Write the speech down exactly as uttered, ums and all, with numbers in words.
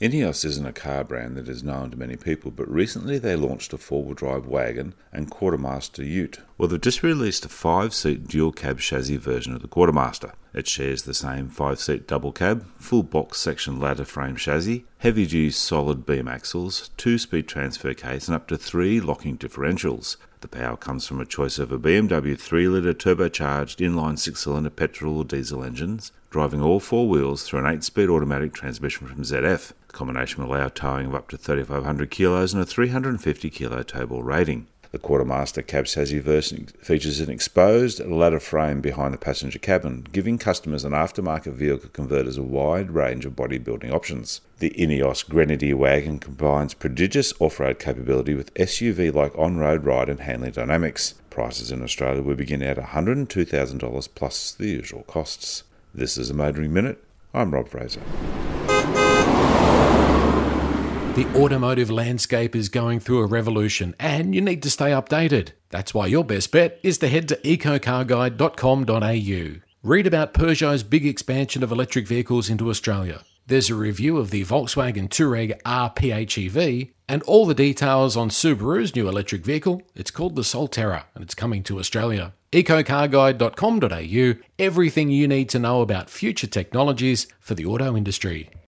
Ineos isn't a car brand that is known to many people, but recently they launched a four-wheel drive wagon and Quartermaster ute. Well, they've just released a five-seat dual-cab chassis version of the Quartermaster. It shares the same five-seat double cab, full box section ladder frame chassis, heavy-duty solid beam axles, two-speed transfer case and up to three locking differentials. The power comes from a choice of a B M W three litre turbocharged inline six-cylinder petrol or diesel engines, driving all four wheels through an eight-speed automatic transmission from Z F. The combination will allow towing of up to thirty-five hundred kilos and a three hundred fifty kilo towable rating. The Quartermaster cab chassis version features an exposed ladder frame behind the passenger cabin, giving customers an aftermarket vehicle converters a wide range of bodybuilding options. The Ineos Grenadier wagon combines prodigious off-road capability with S U V-like on-road ride and handling dynamics. Prices in Australia will begin at one hundred two thousand dollars plus the usual costs. This is a Motoring Minute. I'm Rob Fraser. The automotive landscape is going through a revolution and you need to stay updated. That's why your best bet is to head to eco car guide dot com dot a u. Read about Peugeot's big expansion of electric vehicles into Australia. There's a review of the Volkswagen Touareg R PHEV and all the details on Subaru's new electric vehicle. It's called the Solterra and it's coming to Australia. eco car guide dot com dot a u. Everything you need to know about future technologies for the auto industry.